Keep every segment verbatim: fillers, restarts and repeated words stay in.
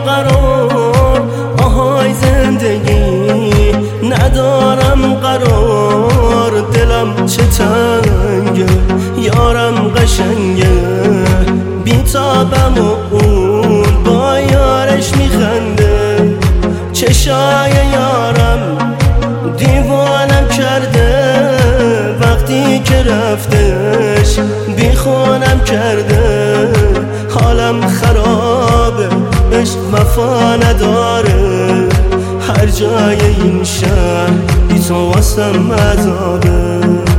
قرار، آهای زندگی ندارم قرار. دلم چه تنگه، یارم قشنگه، بیتابم و اون با یارش میخنده. چشای یارم دیوانم کرده، وقتی که رفتش بیخونم کرده. حالم خرابه، عشق وفا نداره، هر جای این شهر بی تو واسم عذابه.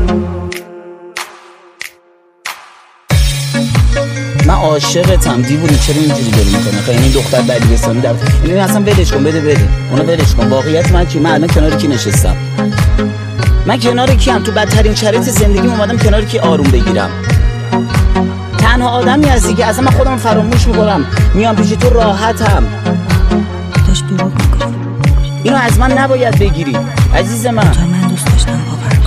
من عاشقتم دیوونه، چرا اینجوری داری میکنه؟ خیلی این دختر دبیرستانی در این اصلا ولش کن، بده بده اونو ولش کن. واقعیت من کی؟ من الان کنار کی نشستم؟ من کنار کیم؟ تو بدترین شرایط زندگیم اومدم کنار کی آروم بگیرم. تنها آدمی هستی که اصلا من خودم فراموش میکنم، میام پیش تو راحتم. داشت دروغ میگفت. اینو از من نباید بگیری عزیز من. تو من دوست داشتم باور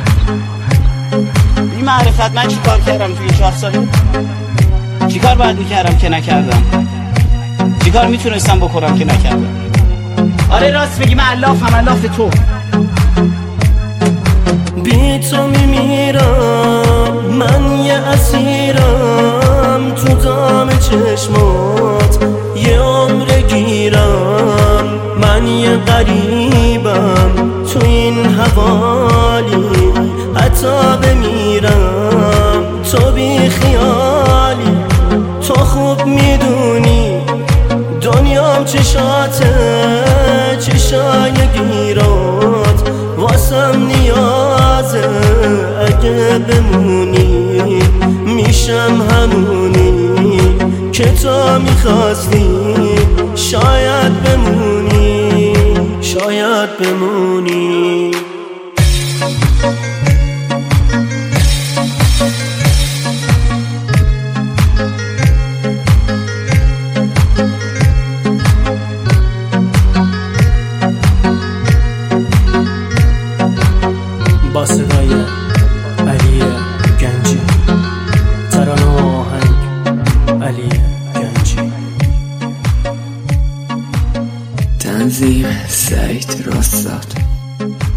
کنم. بی معرفت من چی کار کردم توی چهار ساله؟ چی کار باید میکردم که نکردم؟ چی کار میتونستم بکنم که نکردم؟ آره راست بگی، من علافم، علاف تو. بی تو میمیرم، من یه اسیرم تو دام چشمات، یه عمر گیرم. من یه غریبم تو این حوالی، حتی بمیرم تو بی خیالی. تو خوب میدونی دنیام چشاته، چشای گیرات واسم نیازه. اگه بمونی میشم همونی که تو میخواستی. شاید بمونی، شاید بمونی. با صدای علی گنجی، ترانه و آهنگ علی گنجی. تنظیم سعید راستاد.